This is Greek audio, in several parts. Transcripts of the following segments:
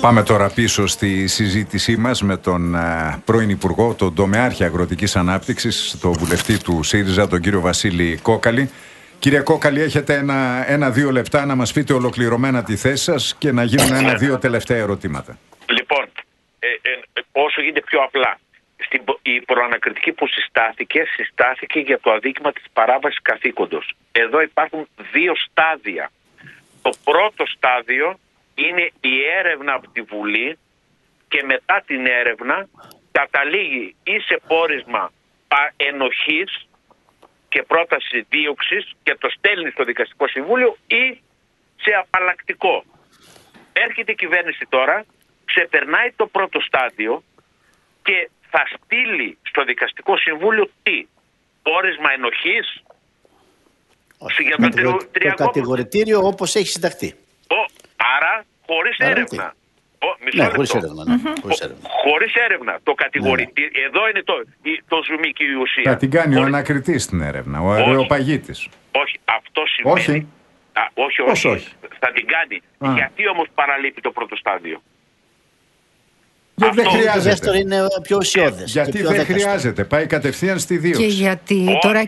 Πάμε τώρα πίσω στη συζήτησή μας με τον πρώην Υπουργό, τον Τομεάρχη Αγροτικής Ανάπτυξης, τον βουλευτή του ΣΥΡΙΖΑ, τον κύριο Βασίλη Κόκαλη. Κύριε Κόκαλη, έχετε ένα-δύο λεπτά να μας πείτε ολοκληρωμένα τη θέση σας και να γίνουν ένα-δύο τελευταία ερωτήματα. Λοιπόν, όσο γίνεται πιο απλά, η προανακριτική που συστάθηκε για το αδίκημα της παράβασης καθήκοντος. Εδώ υπάρχουν δύο στάδια. Το πρώτο στάδιο είναι η έρευνα από τη Βουλή και μετά την έρευνα καταλήγει ή σε πόρισμα ενοχής και πρόταση δίωξης και το στέλνει στο Δικαστικό Συμβούλιο ή σε απαλλακτικό. Έρχεται η κυβέρνηση τώρα, ξεπερνάει το πρώτο στάδιο και θα στείλει στο Δικαστικό Συμβούλιο τι? Πόρισμα ενοχής? Το κατηγορητήριο όπως έχει συνταχθεί. Άρα χωρίς έρευνα. Χωρίς έρευνα. Χωρίς έρευνα. Το κατηγορητήριο. Εδώ είναι το ζουμί και η ουσία. Θα την κάνει ο ανακριτής την έρευνα, ο αρεοπαγίτης. Όχι, αυτό σημαίνει. Όχι. Θα την κάνει. Γιατί όμως παραλείπει το πρώτο στάδιο? Γιατί δεν χρειάζεται. Το δεύτερο είναι πιο ουσιώδες. Γιατί δεν χρειάζεται. Πάει κατευθείαν στη δίωξη. Και γιατί τώρα,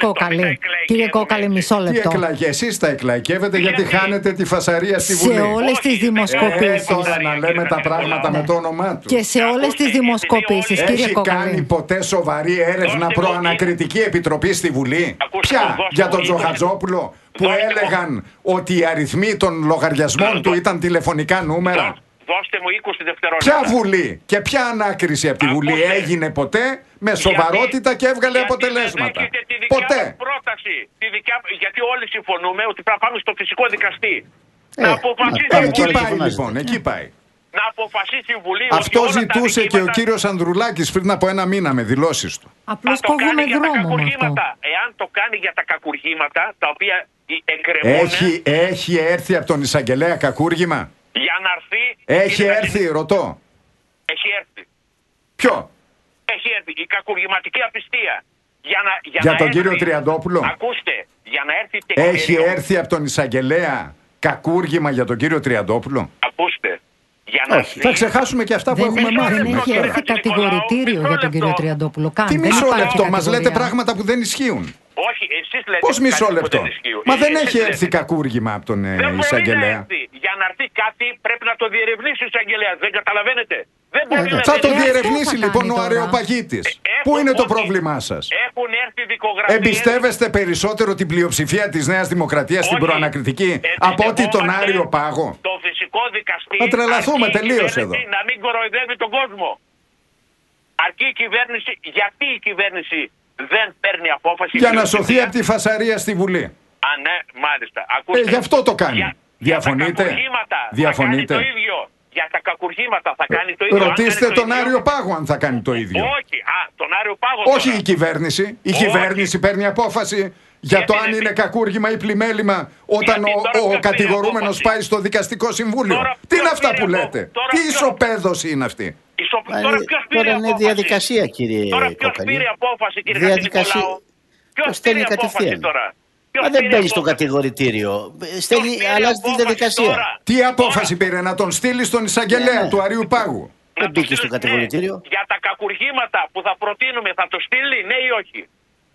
κύριε Κόκαλη, μισό λεπτό. Εσείς τα εκλαϊκεύετε γιατί χάνετε τη φασαρία στη Βουλή. Σε όλες τις δημοσκοπήσεις. Τώρα να λέμε τα πράγματα με το όνομά του. Και σε όλες τις δημοσκοπήσεις, κύριε Κόκαλη. Έχει κάνει ποτέ σοβαρή έρευνα προανακριτική επιτροπή στη Βουλή? Ποια? Για τον Τζοχατζόπουλο που έλεγαν ότι οι αριθμοί των λογαριασμών του ήταν τηλεφωνικά νούμερα? Δώστε μου 20 δευτερόλεπτα. Ποια Βουλή και ποια ανάκριση από τη Βουλή έγινε ποτέ με σοβαρότητα και έβγαλε αποτελέσματα? Ποτέ. Πρόταση, γιατί όλοι συμφωνούμε ότι πρέπει να πάμε στο φυσικό δικαστή. Εκεί πάει λοιπόν, εκεί πάει. Να αποφασίσει η Βουλή. Αυτό ζητούσε και ο κύριος Ανδρουλάκης πριν από ένα μήνα με δηλώσεις του. Απλώς κόβουμε δρόμο με αυτό. Εάν το κάνει για τα κακουργήματα, τα οποία εκκρεμούν. Έχει έρθει από τον εισαγγελέα κακούργημα? Για να έρθει. Έχει έρθει, ρωτώ. Έχει έρθει. Ποιο? Έχει έρθει. Η κακουργηματική απιστία. Για τον κύριο Τριαντόπουλο. Ακούστε. Για να έρθει έχει έρθει από τον εισαγγελέα κακούργημα για τον κύριο Τριαντόπουλο? Ακούστε. Όχι. Θα ξεχάσουμε και αυτά που έχουμε μάθει. Δεν έχει έρθει κατηγορητήριο για τον κύριο Τριαντόπουλο. Τι μισό λεπτό? Μας λέτε πράγματα που δεν ισχύουν. Όχι, εσείς λέτε. Πώς μισό λεπτό? Μα δεν έχει έρθει κακούργημα από τον εισαγγελέα. Για να έρθει κάτι πρέπει να το διερευνήσει ο εισαγγελέας. Δεν καταλαβαίνετε? Θα το διερευνήσει λοιπόν ο αρεοπαγίτης. Πού είναι το πρόβλημά σας? Έχουν έρθει δικογραφίες. Εμπιστεύεστε περισσότερο την πλειοψηφία της Νέας Δημοκρατίας στην προανακριτική από ότι τον Άριο Πάγο? Το φυσικό δικαστή. Θα τρελαθούμε τελείως εδώ. Να μην κοροϊδεύει τον κόσμο. Αρκεί η κυβέρνηση. Γιατί η κυβέρνηση δεν παίρνει απόφαση? Για να σωθεί από τη φασαρία στη Βουλή. Ναι, μάλιστα. Ακούστε, γι' αυτό το κάνει. Διαφωνείτε? Διαφωνείτε? Για τα κακουργήματα θα κάνει το ίδιο. Ρωτήστε τον Άριο Πάγο αν θα κάνει το ίδιο. Όχι, τον Άριο Πάγο. Όχι η κυβέρνηση. Η κυβέρνηση παίρνει απόφαση για το αν είναι κακούργημα ή πλημέλημα όταν ο κατηγορούμενος πάει στο Δικαστικό Συμβούλιο. Τι είναι αυτά που λέτε? Τι ισοπαίδωση είναι αυτή? Τώρα είναι διαδικασία, κύριε Κόκαλη. Τώρα ποιος πήρε απόφαση, κύριε Χατζηνικολάου? Ποιος πήρε απόφαση τώρα? Μα δεν μπαίνει στο κατηγορητήριο. Αλλάζει τη διαδικασία. Τι απόφαση πήρε? Να τον στείλει στον εισαγγελέα του Αρείου Πάγου? Δεν μπήκε στο κατηγορητήριο. Για τα κακουργήματα που θα προτείνουμε θα το στείλει, ναι ή όχι?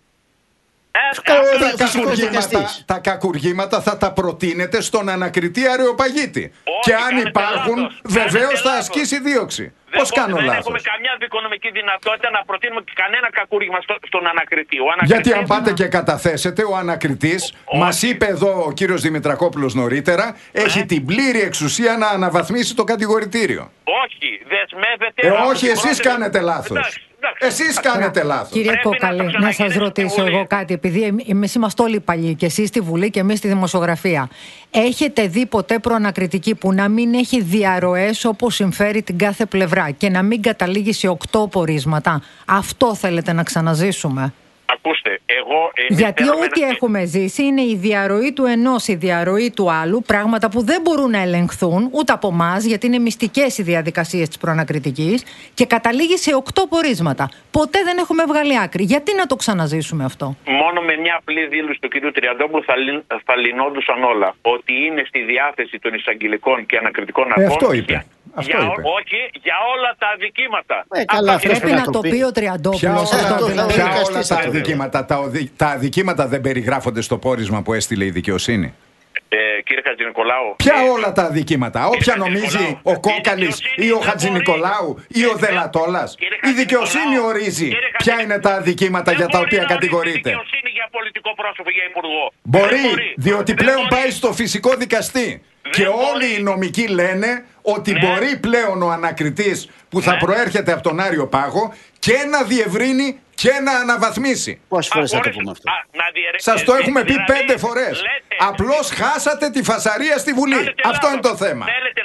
Τα κακουργήματα θα τα προτείνετε στον ανακριτή αρεοπαγίτη. Και αν υπάρχουν, βεβαίως θα ασκήσει δίωξη. Πώς κάνω λάθος? Δεν έχουμε καμιά δικονομική δυνατότητα να προτείνουμε κανένα κακούργημα στον ανακριτή. Γιατί αν πάτε και καταθέσετε, ο ανακριτής, μας είπε εδώ ο κύριος Δημητρακόπουλος νωρίτερα, έχει την πλήρη εξουσία να αναβαθμίσει το κατηγορητήριο. Όχι, δεσμεύεται. Όχι, εσείς κάνετε λάθος. Εσείς κάνετε λάθος. Κύριε Κόκαλη, να σας ρωτήσω εγώ κάτι, επειδή εμείς είμαστε όλοι παλιοί, και εσείς στη Βουλή και εμείς στη δημοσιογραφία. Έχετε δει ποτέ προανακριτική που να μην έχει διαρροές όπως συμφέρει την κάθε πλευρά και να μην καταλήγει σε 8 πορίσματα? Αυτό θέλετε να ξαναζήσουμε? Ακούστε, γιατί ό,τι έχουμε ζήσει είναι η διαρροή του ενός, η διαρροή του άλλου, πράγματα που δεν μπορούν να ελεγχθούν ούτε από εμάς, γιατί είναι μυστικές οι διαδικασίες της προανακριτικής, και καταλήγει σε 8 πορίσματα. Ποτέ δεν έχουμε βγάλει άκρη. Γιατί να το ξαναζήσουμε αυτό? Μόνο με μια απλή δήλωση του κ. Τριαντόπουλου θα λυνόντουσαν όλα. Ότι είναι στη διάθεση των εισαγγελικών και ανακριτικών αρχών. Αυτό είπε. Αυτό είπε. Όχι, για όλα τα αδικήματα. Καλά, πρέπει να το πει ο Τριαντόπουλος. Ποια όλα τα αδικήματα? Τα αδικήματα δεν περιγράφονται στο πόρισμα που έστειλε η δικαιοσύνη? Κύριε Χατζηνικολάου. Ποια όλα τα αδικήματα? Όποια νομίζει ο Κόκαλης ή ο Χατζηνικολάου ή ο Δελατόλας. Η δικαιοσύνη ορίζει ποια είναι τα αδικήματα για τα οποία κατηγορείται. Η δικαιοσύνη για πολιτικό πρόσωπο, για υπουργό. Μπορεί, διότι πλέον πάει στο φυσικό δικαστή. Και όλοι οι νομικοί λένε ότι μπορεί πλέον ο ανακριτής που θα προέρχεται από τον Άριο Πάγο και να διευρύνει και να αναβαθμίσει. Πόσες φορές θα το πούμε αυτό? Σας το έχουμε πει 5 φορές. Απλώς χάσατε τη φασαρία στη Βουλή. Αυτό είναι το θέμα.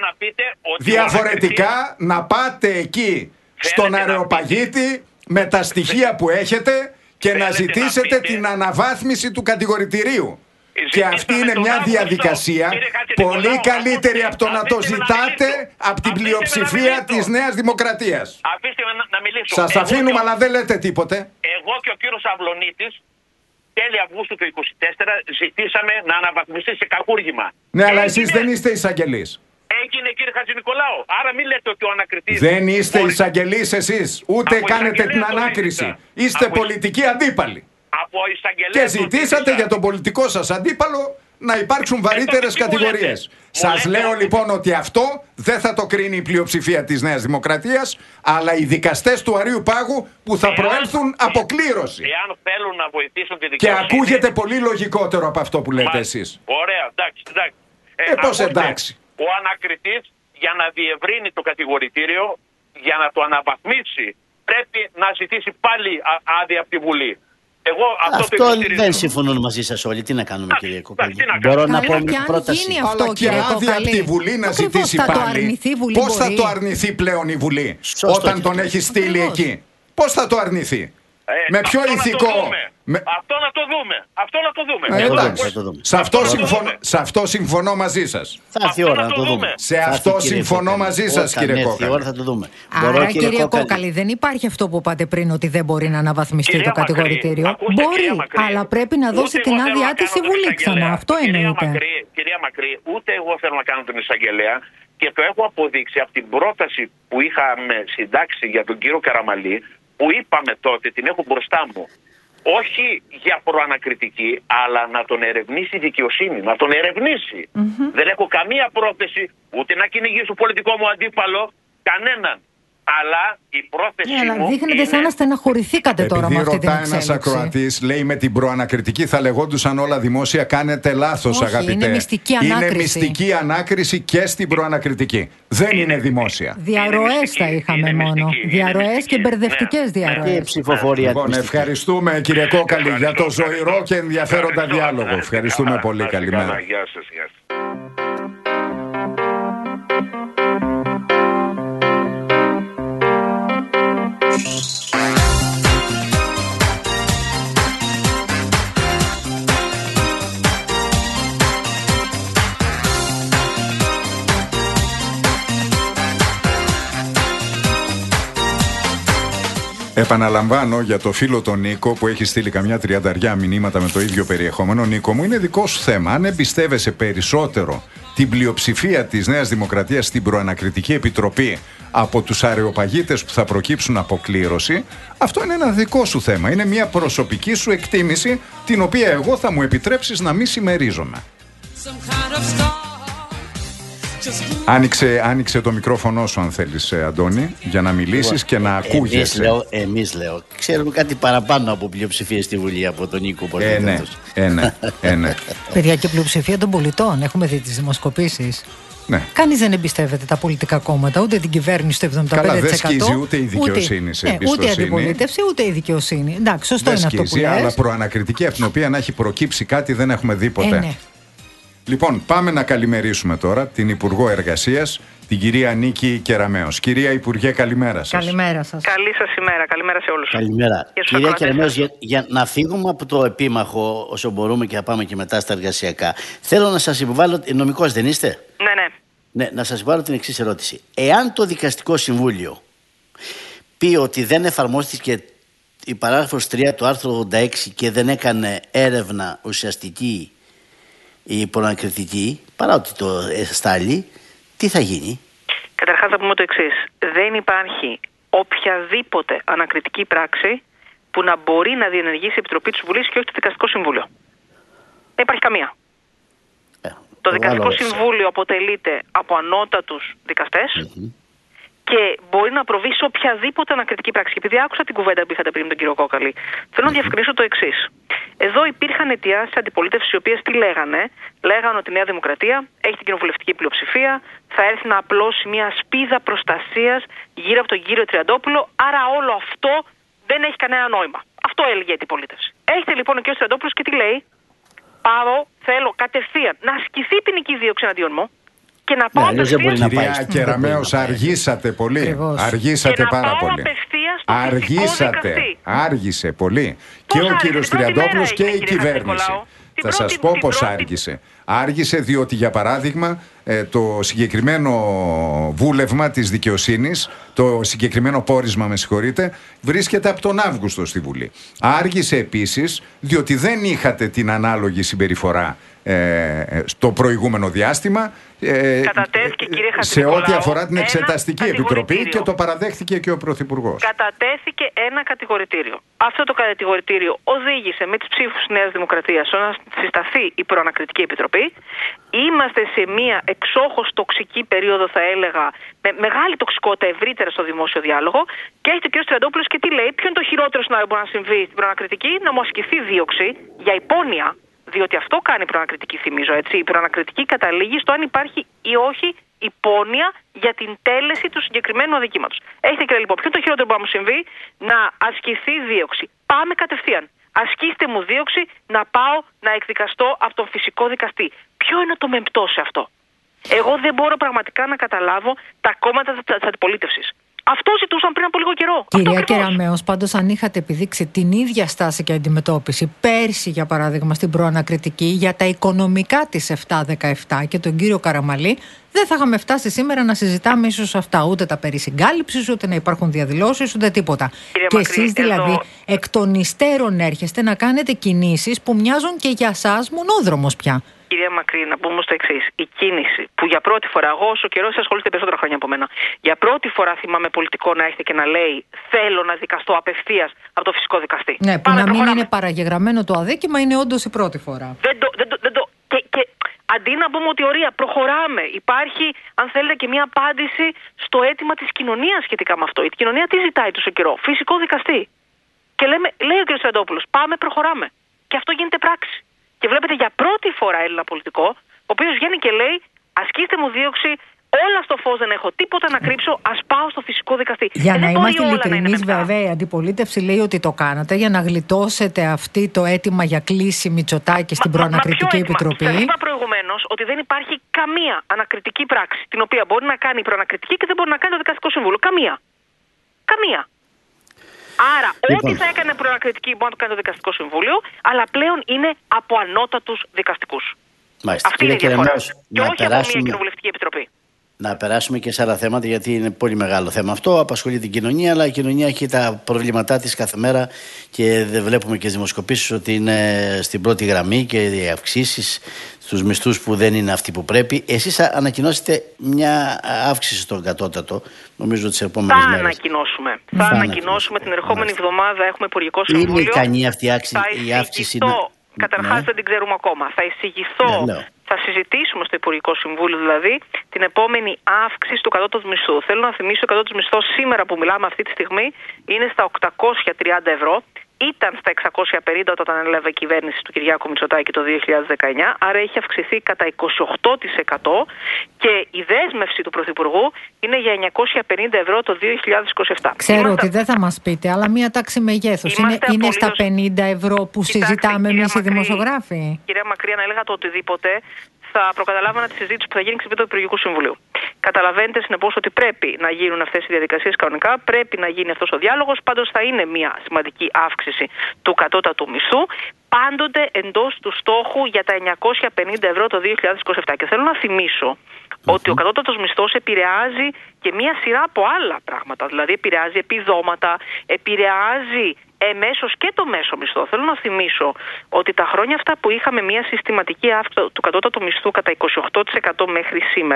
Διαφορετικά να πάτε εκεί στον Αρεοπαγίτη με τα στοιχεία που έχετε και να ζητήσετε την αναβάθμιση του κατηγορητηρίου. Και αυτή είναι μια διαδικασία πολύ καλύτερη από το να το ζητάτε από την πλειοψηφία της Νέας Δημοκρατίας. Αφήστε με να μιλήσω. Σας αφήνουμε, αλλά δεν λέτε τίποτε. Εγώ και ο κύριος Αυλονίτης τέλη Αυγούστου του 2024 ζητήσαμε να αναβαθμιστεί σε κακούργημα. Ναι, αλλά εσείς δεν είστε εισαγγελείς. Έγινε, κύριε Χατζηνικολάου. Άρα μην λέτε ότι ο ανακριτής... Δεν είστε εισαγγελείς εσείς. Ούτε κάνετε την ανάκριση. Είστε πολιτικοί αντίπαλοι. Και ζητήσατε για τον πολιτικό σας αντίπαλο να υπάρξουν βαρύτερες κατηγορίες. Σας λέω λοιπόν ότι αυτό δεν θα το κρίνει η πλειοψηφία της Νέας Δημοκρατίας, αλλά οι δικαστές του Αρείου Πάγου που θα προέλθουν από κλήρωση. Εάν θέλουν να βοηθήσουν τη Και δικαιοσύνη... ακούγεται πολύ λογικότερο από αυτό που λέτε εσείς. Ωραία, εντάξει. Πώς εντάξει? Ο ανακριτής για να διευρύνει το κατηγορητήριο, για να το αναβαθμίσει, πρέπει να ζητήσει πάλι άδεια από τη Βουλή. Αυτό δεν συμφωνούν μαζί σας όλοι. Τι να κάνουμε, κύριε Κόκαλη? Μπορώ να πω μια πρόταση? Αλλά και άδεια από τη Βουλή να ζητήσει πάλι. Πώς θα το αρνηθεί πλέον η Βουλή όταν τον έχει στείλει εκεί? Πώς θα το αρνηθεί? Με ποιο ηθικό? Αυτό να το δούμε. Σε αυτό συμφωνώ μαζί σας. Θα έρθει η ώρα να το δούμε. Σε αυτό συμφωνώ μαζί σας, κύριε Κόκαλη. Ώρα θα το δούμε. Άρα, κύριε Κόκαλη, δεν υπάρχει αυτό που είπατε πριν, ότι δεν μπορεί να αναβαθμιστεί το κατηγορητήριο. Μπορεί, αλλά πρέπει να δώσει την άδειά της η Βουλή ξανά. Αυτό εννοείται. Κυρία Μακρύ, ούτε εγώ θέλω να κάνω τον εισαγγελέα και το έχω αποδείξει από την πρόταση που είχαμε συντάξει για τον κύριο Καραμαλή, που είπαμε τότε, την έχω μπροστά μου, όχι για προανακριτική, αλλά να τον ερευνήσει η δικαιοσύνη, να τον ερευνήσει. Δεν έχω καμία πρόθεση ούτε να κυνηγήσω πολιτικό μου αντίπαλο, κανέναν. Αλλά η πρόθεση μου δείχνετε είναι... σαν να στεναχωρηθήκατε τώρα με αυτή την εξέλιξη. Επειδή ρωτάει ένας ακροατής, λέει με την προανακριτική θα λεγόντουσαν όλα δημόσια, κάνετε λάθος. Όχι, αγαπητέ. Είναι μυστική ανάκριση. Είναι μυστική ανάκριση και στην προανακριτική. Δεν είναι δημόσια. Διαρροές θα είχαμε μόνο. Διαρροές και μπερδευτικές διαρροές. Και ψηφοφορία. Λοιπόν, ευχαριστούμε κύριε Κόκαλη για το ζωηρό και ενδιαφέροντα διάλογο. Ευχαριστούμε πολύ. Καλημέρα. Γεια σας. Επαναλαμβάνω για το φίλο τον Νίκο που έχει στείλει καμιά 30 μηνύματα με το ίδιο περιεχόμενο. Νίκο μου, είναι δικό σου θέμα. Αν εμπιστεύεσαι περισσότερο την πλειοψηφία της Νέας Δημοκρατίας στην προανακριτική επιτροπή από τους αρεοπαγίτες που θα προκύψουν από κλήρωση, αυτό είναι ένα δικό σου θέμα. Είναι μια προσωπική σου εκτίμηση, την οποία εγώ θα μου επιτρέψεις να μη συμμερίζομαι. Άνοιξε το μικρόφωνο σου αν θέλεις, Αντώνη, για να μιλήσεις και να ακούγεσαι. Εμείς λέω, ξέρουμε κάτι παραπάνω από πλειοψηφία στη Βουλή από τον Νίκο. Ναι. Παιδιά, και πλειοψηφία των πολιτών. Έχουμε δει τις δημοσκοπήσεις. Ναι. Κανείς δεν εμπιστεύεται τα πολιτικά κόμματα, ούτε την κυβέρνηση το 75%. Καλά, δεν σκίζει ούτε η δικαιοσύνη σε εμπιστοσύνη. Ούτε η αντιπολίτευση, ούτε η δικαιοσύνη. Εντάξει, σωστό είναι αυτό που λες. Αλλά προανακριτική από την οποία να έχει προκύψει κάτι δεν έχουμε δει ποτέ. Ναι. Λοιπόν, πάμε να καλημερίσουμε τώρα την Υπουργό Εργασίας, την κυρία Νίκη Κεραμέως. Κυρία Υπουργέ, καλημέρα σας. Καλημέρα σας. Καλή σας ημέρα. Καλημέρα σε όλους. Καλημέρα. Κυρία Κεραμέως, για να φύγουμε από το επίμαχο όσο μπορούμε και να πάμε και μετά στα εργασιακά, θέλω να σας υποβάλω. Νομικός δεν είστε? Ναι, να σας υποβάλω την εξής ερώτηση. Εάν το Δικαστικό Συμβούλιο πει ότι δεν εφαρμόστηκε η παράγραφος 3 του άρθρου 86 και δεν έκανε έρευνα ουσιαστική η προανακριτική, παρά ότι το στάλει, τι θα γίνει? Καταρχάς θα πούμε το εξής. Δεν υπάρχει οποιαδήποτε ανακριτική πράξη που να μπορεί να διενεργήσει η Επιτροπή της Βουλής και όχι το Δικαστικό Συμβούλιο. Δεν υπάρχει καμία. Το Δικαστικό Συμβούλιο αποτελείται από ανώτατους δικαστές και μπορεί να προβεί σε οποιαδήποτε ανακριτική πράξη. Και επειδή άκουσα την κουβέντα που είχατε πριν με τον κύριο Κόκαλη, θέλω να διευκρινίσω το εξής. Εδώ υπήρχαν αιτιάσεις αντιπολίτευσης οι οποίες τι λέγανε. Λέγανε ότι η Νέα Δημοκρατία έχει την κοινοβουλευτική πλειοψηφία, θα έρθει να απλώσει μια σπίδα προστασίας γύρω από τον κύριο Τριαντόπουλο, άρα όλο αυτό δεν έχει κανένα νόημα. Αυτό έλεγε η αντιπολίτευση. Έχετε λοιπόν ο κύριος Τριαντόπουλος και τι λέει? Πάω, θέλω κατευθείαν να ασκηθεί ποινική δίωξη εναντίον μου και να πάω απευθείας. Κυρία Κεραμέως, αργήσατε πολύ. Αργήσατε πάρα πολύ. Άργησε πολύ. Και ο κύριος Τριαντόπουλος και η κυβέρνηση. Θα σας πω πώς άργησε. Άργησε διότι, για παράδειγμα, το συγκεκριμένο βούλευμα της δικαιοσύνης, το συγκεκριμένο πόρισμα, με συγχωρείτε, βρίσκεται από τον Αύγουστο στη Βουλή. Άργησε επίσης διότι δεν είχατε την ανάλογη συμπεριφορά στο προηγούμενο διάστημα σε ό,τι αφορά την Εξεταστική Επιτροπή, και το παραδέχθηκε και ο Πρωθυπουργός. Κατατέθηκε ένα κατηγορητήριο. Αυτό το κατηγορητήριο οδήγησε με τις ψήφους της Νέας Δημοκρατίας να συσταθεί η Προανακριτική Επιτροπή. Είμαστε σε μια εξόχως τοξική περίοδο, θα έλεγα, με μεγάλη τοξικότητα ευρύτερα στο δημόσιο διάλογο, και έχει ο κ. Τριαντόπουλος και τι λέει? Ποιο είναι το χειρότερο σενάριο που μπορεί να συμβεί στην Προανακριτική? Να μου ασκηθεί δίωξη για υπόνοια. Διότι αυτό κάνει η προανακριτική, θυμίζω, έτσι. Η προανακριτική καταλήγει στο αν υπάρχει ή όχι υπόνοια για την τέλεση του συγκεκριμένου αδικήματος. Έχετε και λοιπόν, ποιο είναι το χειρότερο που μπορεί να μου συμβεί? Να ασκηθεί δίωξη. Πάμε κατευθείαν. Ασκήστε μου δίωξη να πάω να εκδικαστώ από τον φυσικό δικαστή. Ποιο είναι το μεμπτό σε αυτό? Εγώ δεν μπορώ πραγματικά να καταλάβω τα κόμματα της αντιπολίτευσης. Αυτό ζητούσαν πριν από λίγο καιρό. Κυρία Κεραμέως, πάντως, αν είχατε επιδείξει την ίδια στάση και αντιμετώπιση πέρσι, για παράδειγμα, στην προανακριτική για τα οικονομικά της 7-17 και τον κύριο Καραμαλή, δεν θα είχαμε φτάσει σήμερα να συζητάμε ίσως αυτά. Ούτε τα περί συγκάλυψης, ούτε να υπάρχουν διαδηλώσεις, ούτε τίποτα. Και εσείς δηλαδή εκ των υστέρων έρχεστε να κάνετε κινήσεις που μοιάζουν και για σας μονόδρομος πια. Κυρία Μακρύ, να πούμε το εξής. Η κίνηση που για πρώτη φορά, εγώ όσο καιρό ασχολείστε περισσότερα χρόνια από μένα, για πρώτη φορά θυμάμαι πολιτικό να έρχεται και να λέει θέλω να δικαστώ απευθείας από το φυσικό δικαστή. Ναι, που να μην είναι παραγεγραμμένο το αδίκημα, είναι όντως η πρώτη φορά. Και αντί να πούμε ότι ωραία, προχωράμε, υπάρχει, αν θέλετε, και μια απάντηση στο αίτημα της κοινωνίας σχετικά με αυτό. Η κοινωνία τι ζητάει τόσο καιρό? Φυσικό δικαστή. Και λέει ο κ. Τριαντόπουλος, πάμε, προχωράμε. Και αυτό γίνεται πράξη. Και βλέπετε για πρώτη φορά Έλληνα πολιτικό, ο οποίος βγαίνει και λέει ασκήστε μου δίωξη, όλα στο φως, δεν έχω τίποτα να κρύψω, ας πάω στο φυσικό δικαστή. Για να είμαστε ειλικρινείς, βέβαια, η αντιπολίτευση λέει ότι το κάνατε για να γλιτώσετε αυτή το αίτημα για κλίση Μητσοτάκη στην Προανακριτική Επιτροπή. Σας είπα προηγουμένως ότι δεν υπάρχει καμία ανακριτική πράξη την οποία μπορεί να κάνει η Προανακριτική και δεν μπορεί να κάνει το Δικαστικό Συμβούλιο. Καμία. Άρα, ό,τι θα έκανε προανακριτική μπορεί να το κάνει το Δικαστικό Συμβούλιο, αλλά πλέον είναι από ανώτατους δικαστικούς. Μάλιστα. Αυτή είναι η διαφορά. Και όχι από μια κοινοβουλευτική επιτροπή. Να περάσουμε και σε άλλα θέματα, γιατί είναι πολύ μεγάλο θέμα αυτό. Απασχολεί την κοινωνία, αλλά η κοινωνία έχει τα προβλήματά της κάθε μέρα και δεν βλέπουμε και τις δημοσκοπήσεις ότι είναι στην πρώτη γραμμή και οι αυξήσεις στους μισθούς που δεν είναι αυτοί που πρέπει. Εσείς ανακοινώσετε μια αύξηση στον κατώτατο, νομίζω τις επόμενες μέρες. Θα ανακοινώσουμε την ερχόμενη εβδομάδα. Έχουμε Υπουργικό Συμβούλιο. Είναι ικανή αυτή η αύξηση? Καταρχάς δεν την ξέρουμε ακόμα. Θα εισηγηθώ. Θα συζητήσουμε στο Υπουργικό Συμβούλιο δηλαδή την επόμενη αύξηση του κατώτατου μισθού. Θέλω να θυμίσω ότι ο κατώτατος μισθός σήμερα που μιλάμε αυτή τη στιγμή είναι στα 830 ευρώ. Ήταν στα 650 όταν ανέλαβε η κυβέρνηση του Κυριάκου Μητσοτάκη το 2019, άρα έχει αυξηθεί κατά 28% και η δέσμευση του Πρωθυπουργού είναι για 950 ευρώ το 2027. Ξέρω ότι δεν θα μας πείτε, αλλά μία τάξη μεγέθους. Είναι στα 50 ευρώ που συζητάμε εμείς οι δημοσιογράφοι. Κυρία Μακρύ, αν έλεγα το οτιδήποτε, θα προκαταλάβανα τη συζήτηση που θα γίνει ξεπίδο του Υπουργικού Συμβουλίου. Καταλαβαίνετε συνεπώς ότι πρέπει να γίνουν αυτές οι διαδικασίες κανονικά, πρέπει να γίνει αυτός ο διάλογος. Πάντως θα είναι μια σημαντική αύξηση του κατώτατου μισθού, πάντοτε εντός του στόχου για τα 950 ευρώ το 2027. Και θέλω να θυμίσω ότι ο κατώτατος μισθός επηρεάζει και μια σειρά από άλλα πράγματα. Δηλαδή επηρεάζει επιδόματα, επηρεάζει εμέσως και το μέσο μισθό. Θέλω να θυμίσω ότι τα χρόνια αυτά που είχαμε μια συστηματική αύξηση του κατώτατου μισθού κατά 28% μέχρι σήμερα,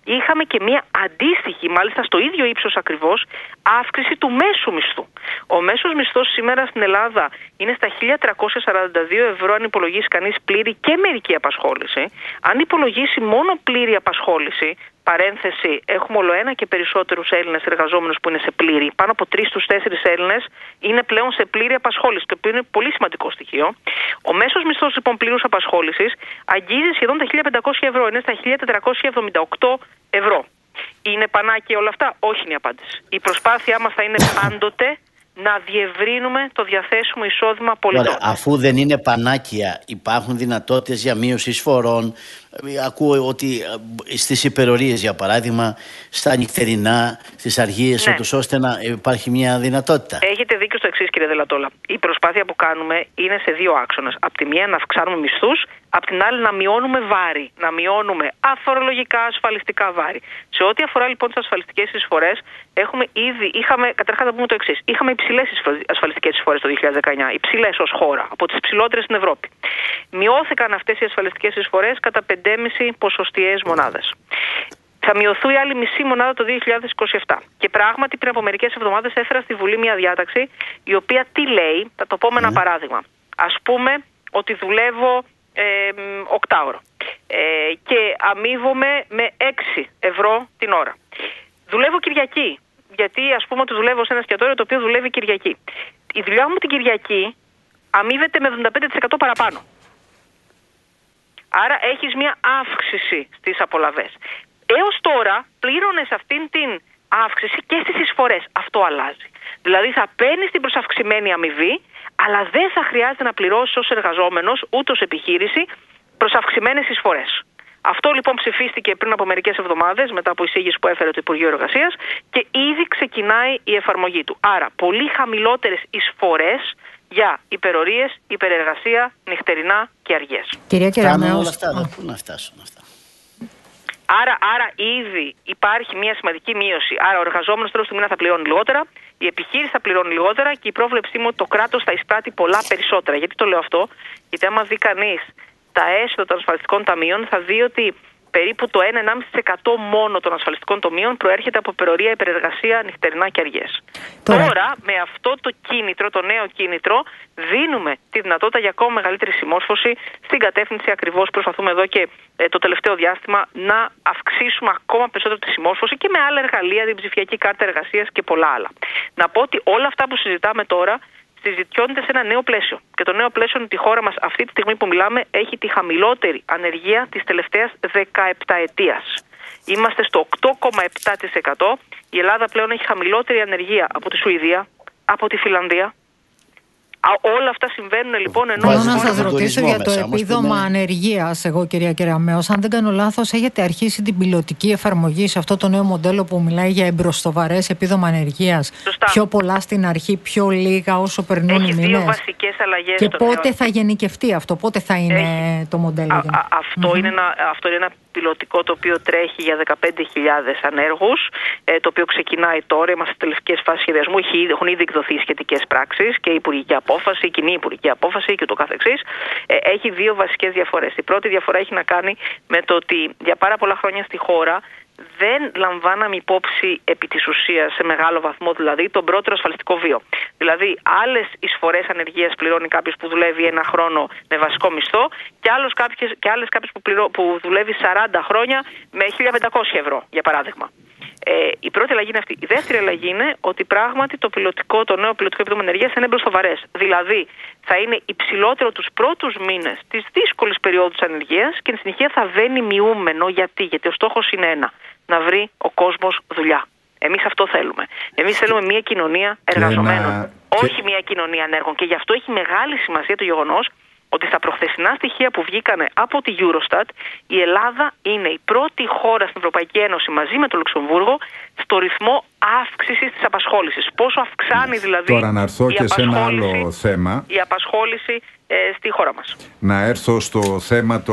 είχαμε και μια αντίστοιχη, μάλιστα στο ίδιο ύψος ακριβώς, αύξηση του μέσου μισθού. Ο μέσος μισθός σήμερα στην Ελλάδα είναι στα 1.342 ευρώ αν υπολογίσει κανείς πλήρη και μερική απασχόληση. Αν υπολογίσει μόνο πλήρη απασχόληση, παρένθεση, έχουμε όλο ένα και περισσότερους Έλληνες εργαζόμενους που είναι σε πλήρη. Πάνω από 3 στους 4 Έλληνες είναι πλέον σε πλήρη απασχόληση, το οποίο είναι πολύ σημαντικό στοιχείο. Ο μέσος μισθός λοιπόν πλήρους απασχόλησης αγγίζει σχεδόν τα 1.500 ευρώ, είναι στα 1.478 ευρώ. Είναι πανάκια όλα αυτά? Όχι είναι η απάντηση. Η προσπάθειά μας θα είναι πάντοτε να διευρύνουμε το διαθέσιμο εισόδημα πολιτών. Ωραία, αφού δεν είναι πανάκια, υπάρχουν δυνατότητες για μείωση εισφορών. Ακούω ότι στις υπερορίες, για παράδειγμα, στα νυχτερινά, στις αργίες, ναι, ώστε να υπάρχει μια δυνατότητα. Έχετε δίκιο στο εξής, κύριε Δελατόλα. Η προσπάθεια που κάνουμε είναι σε δύο άξονες. Απ' τη μία να αυξάνουμε μισθούς, απ' την άλλη να μειώνουμε βάρη, να μειώνουμε αφορολογικά, ασφαλιστικά βάρη. Σε ό,τι αφορά λοιπόν τις ασφαλιστικές εισφορές, καταρχάς να πούμε το εξής. Είχαμε υψηλές ασφαλιστικές εισφορές το 2019, υψηλές ως χώρα, από τις υψηλότερες στην Ευρώπη. Μειώθηκαν αυτές οι ασφαλιστικές εισφορές κατά 5,5 ποσοστιαίες μονάδες. Θα μειωθεί η άλλη μισή μονάδα το 2027. Και πράγματι πριν από μερικές εβδομάδες έφερα στη Βουλή μια διάταξη η οποία τι λέει, θα το πω με ένα παράδειγμα. Ας πούμε ότι δουλεύω 8ωρο και αμείβομαι με 6 ευρώ την ώρα. Δουλεύω Κυριακή, γιατί ας πούμε ότι δουλεύω σε ένα εστιατόριο το οποίο δουλεύει Κυριακή. Η δουλειά μου την Κυριακή αμείβεται με 75% παραπάνω. Άρα έχεις μια αύξηση στις απολαβές. Έως τώρα πλήρωνες αυτήν την αύξηση και στις εισφορές. Αυτό αλλάζει. Δηλαδή θα παίρνεις την προσαυξημένη αμοιβή, αλλά δεν θα χρειάζεται να πληρώσεις ως εργαζόμενος, ούτε ως επιχείρηση, προσαυξημένες εισφορές. Αυτό λοιπόν ψηφίστηκε πριν από μερικές εβδομάδες, μετά από εισήγηση που έφερε το Υπουργείο Εργασίας, και ήδη ξεκινάει η εφαρμογή του. Άρα πολύ χαμηλότερες εισφορές για υπερορίες, υπερεργασία, νυχτερινά και αργίες. Κυρία Κεραμέως, όλα αυτά, πού να φτάσουν αυτά. Άρα ήδη υπάρχει μια σημαντική μείωση. Άρα ο εργαζόμενος τέλος του μήνα θα πληρώνει λιγότερα, η επιχείρηση θα πληρώνει λιγότερα και η πρόβλεψή μου ότι το κράτος θα εισπράττει πολλά περισσότερα. Γιατί το λέω αυτό? Γιατί άμα δει κανείς τα έσοδα των ασφαλιστικών ταμείων, θα δει ότι περίπου το 1,5% μόνο των ασφαλιστικών ταμείων προέρχεται από υπερορία, υπερεργασία, νυχτερινά και αργίες. Τώρα, με αυτό το κίνητρο, το νέο κίνητρο, δίνουμε τη δυνατότητα για ακόμα μεγαλύτερη συμμόρφωση στην κατεύθυνση ακριβώς που προσπαθούμε εδώ και το τελευταίο διάστημα να αυξήσουμε ακόμα περισσότερο τη συμμόρφωση και με άλλα εργαλεία, την ψηφιακή κάρτα εργασίας και πολλά άλλα. Να πω ότι όλα αυτά που συζητάμε τώρα συζητιώνται σε ένα νέο πλαίσιο. Και το νέο πλαίσιο είναι ότι η χώρα μας αυτή τη στιγμή που μιλάμε έχει τη χαμηλότερη ανεργία της τελευταίας 17 ετίας. Είμαστε στο 8,7%. Η Ελλάδα πλέον έχει χαμηλότερη ανεργία από τη Σουηδία, από τη Φιλανδία. Όλα αυτά συμβαίνουν λοιπόν ενώ... Θέλω να σας ρωτήσω για το επίδομα ανεργίας, εγώ κυρία Κεραμέως. Αν δεν κάνω λάθος, έχετε αρχίσει την πιλωτική εφαρμογή σε αυτό το νέο μοντέλο που μιλάει για εμπροστοβαρές επίδομα ανεργίας. Σωστά. Πιο πολλά στην αρχή, πιο λίγα όσο περνούν οι μήνες. Έχει δύο βασικές αλλαγές. Και πότε θα γενικευτεί αυτό, πότε θα είναι το μοντέλο? Αυτό είναι ένα πιλωτικό το οποίο τρέχει για 15.000 ανέργους, το οποίο ξεκινάει τώρα. Είμαστε στη τελευταία φάση σχεδιασμού. Έχουν ήδη εκδοθεί σχετικές πράξεις και η υπουργική απόφαση, η κοινή υπουργική απόφαση και το καθεξής. Έχει δύο βασικές διαφορές. Η πρώτη διαφορά έχει να κάνει με το ότι για πάρα πολλά χρόνια στη χώρα δεν λαμβάναμε υπόψη επί της ουσίας σε μεγάλο βαθμό δηλαδή τον πρώτερο ασφαλιστικό βίο. Δηλαδή άλλες εισφορές ανεργίας πληρώνει κάποιος που δουλεύει ένα χρόνο με βασικό μισθό και άλλες κάποιες που δουλεύει 40 χρόνια με 1.500 ευρώ για παράδειγμα. Η πρώτη αλλαγή είναι αυτή. Η δεύτερη αλλαγή είναι ότι πράγματι το νέο πιλωτικό επίδομα ανεργίας θα είναι μπροστοβαρές. Δηλαδή θα είναι υψηλότερο τους πρώτους μήνες της δύσκολης περίοδου ανεργίας και εν συνεχεία θα βαίνει μειούμενο. Γιατί ο στόχος είναι να βρει ο κόσμος δουλειά. Εμείς αυτό θέλουμε. Εμείς θέλουμε μια κοινωνία εργαζομένων, όχι μια κοινωνία ανέργων. Και γι' αυτό έχει μεγάλη σημασία το γεγονός ότι στα προχθεσινά στοιχεία που βγήκανε από τη Eurostat, η Ελλάδα είναι η πρώτη χώρα στην Ευρωπαϊκή Ένωση μαζί με το Λουξεμβούργο στο ρυθμό αύξησης της απασχόλησης. Πόσο αυξάνει δηλαδή τώρα να έρθω και σε ένα άλλο θέμα, η απασχόληση στη χώρα μας. Να έρθω στο θέμα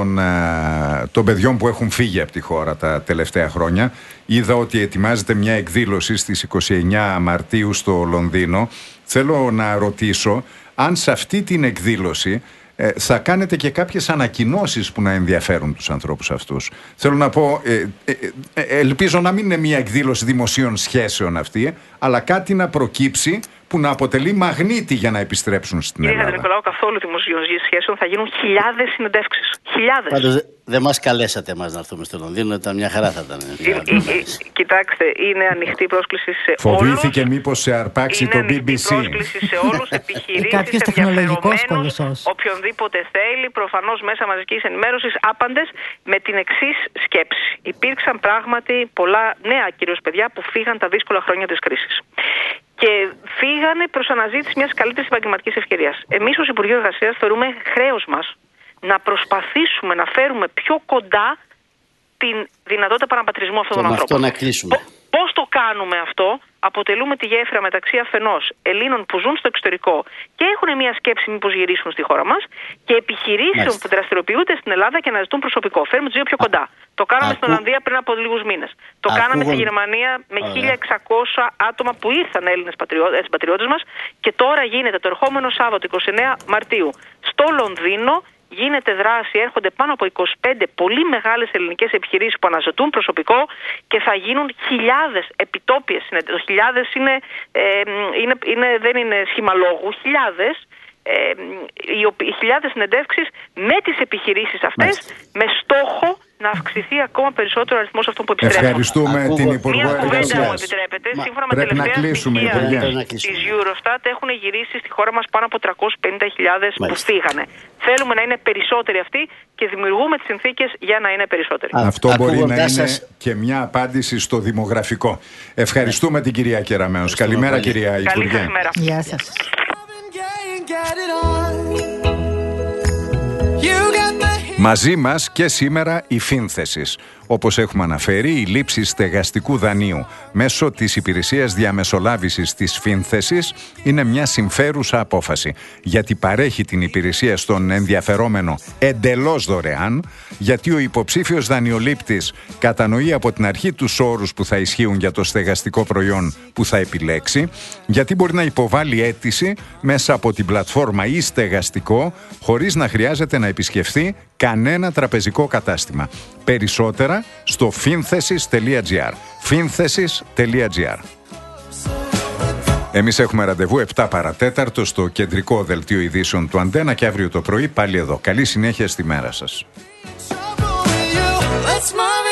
των παιδιών που έχουν φύγει από τη χώρα τα τελευταία χρόνια. Είδα ότι ετοιμάζεται μια εκδήλωση στις 29 Μαρτίου στο Λονδίνο. Θέλω να ρωτήσω αν σε αυτή την εκδήλωση θα κάνετε και κάποιες ανακοινώσεις που να ενδιαφέρουν τους ανθρώπους αυτούς. Θέλω να πω, ελπίζω να μην είναι μια εκδήλωση δημοσίων σχέσεων αυτή, αλλά κάτι να προκύψει που να αποτελεί μαγνήτη για να επιστρέψουν στην Ελλάδα. Κύριε Νικολάου, καθόλου δημοσίων σχέσεων, θα γίνουν χιλιάδες συνεντεύξεις. Χιλιάδες. Πάντως δεν μας καλέσατε εμάς να έρθουμε στο Λονδίνο, ήταν μια χαρά θα ήταν. Κοιτάξτε, είναι ανοιχτή πρόσκληση σε όλους. Φοβήθηκε μήπως σε αρπάξει το BBC. Είναι ανοιχτή πρόσκληση σε όλους, επιχειρήσεις, ενδιαφερομένους, οποιονδήποτε θέλει, προφανώς μέσα μαζικής ενημέρωσης, άπαντες, με την εξής σκέψη. Υπήρξαν πράγματι πολλά νέα κυρίως παιδιά που φύγαν τα δύσκολα χρόνια της κρίσης. Και φύγανε προς αναζήτηση μιας καλύτερης επαγγελματικής ευκαιρίας. Εμείς ως Υπουργείο Εργασίας θεωρούμε χρέος μας να προσπαθήσουμε να φέρουμε πιο κοντά την δυνατότητα παραπατρισμού αυτών των ανθρώπων. Να κλείσουμε. Πώς το κάνουμε αυτό? Αποτελούμε τη γέφυρα μεταξύ αφενός Ελλήνων που ζουν στο εξωτερικό και έχουν μια σκέψη μήπως γυρίσουν στη χώρα μας, και επιχειρήσεων που δραστηριοποιούνται στην Ελλάδα και αναζητούν προσωπικό. Φέρουμε τους δύο πιο κοντά. Το κάναμε στην Ολλανδία πριν από λίγους μήνες. Το κάναμε στη Γερμανία με 1.600 άτομα που ήρθαν Έλληνες πατριώτες μας, και τώρα γίνεται το ερχόμενο Σάββατο 29 Μαρτίου στο Λονδίνο. Γίνεται δράση, έρχονται πάνω από 25 πολύ μεγάλες ελληνικές επιχειρήσεις που αναζητούν προσωπικό και θα γίνουν χιλιάδες επιτόπιες συνεντεύξεις. Χιλιάδες δεν είναι σχήμα λόγου, χιλιάδες. Οι χιλιάδες συνεντεύξεις με τις επιχειρήσεις αυτές, με στόχο να αυξηθεί ακόμα περισσότερο ο αριθμός αυτών που επιστρέφουν. Ευχαριστούμε την Υπουργό Εργασίας. Μου επιτρέπετε, σύμφωνα με Πρέπει να τελευταία κλείσουμε, στοιχεία Υπουργέ. της Eurostat, έχουν γυρίσει στη χώρα μας πάνω από 350.000 που φύγανε. Θέλουμε να είναι περισσότεροι αυτοί και δημιουργούμε τις συνθήκες για να είναι περισσότεροι. Αυτό μπορεί να είναι και μια απάντηση στο δημογραφικό. Ευχαριστούμε την κυρία Κεραμέως. Καλημέρα, κυρία Υπουργέ. Καλημέρα. Γεια σας. Μαζί μας και σήμερα η Φύνθεσης. Όπως έχουμε αναφέρει, η λήψη στεγαστικού δανείου μέσω της υπηρεσίας διαμεσολάβησης της Φύνθεσης είναι μια συμφέρουσα απόφαση, γιατί παρέχει την υπηρεσία στον ενδιαφερόμενο εντελώς δωρεάν, γιατί ο υποψήφιος δανειολήπτης κατανοεί από την αρχή τους όρους που θα ισχύουν για το στεγαστικό προϊόν που θα επιλέξει, γιατί μπορεί να υποβάλει αίτηση μέσα από την πλατφόρμα ή στεγαστικό χωρίς να χρειάζεται να επισκεφθεί κανένα τραπεζικό κατάστημα. Περισσότερα στο finthesis.gr. finthesis.gr. Εμείς έχουμε ραντεβού 7 παρατέταρτο στο κεντρικό δελτίο ειδήσεων του Αντένα, και αύριο το πρωί πάλι εδώ. Καλή συνέχεια στη μέρα σας.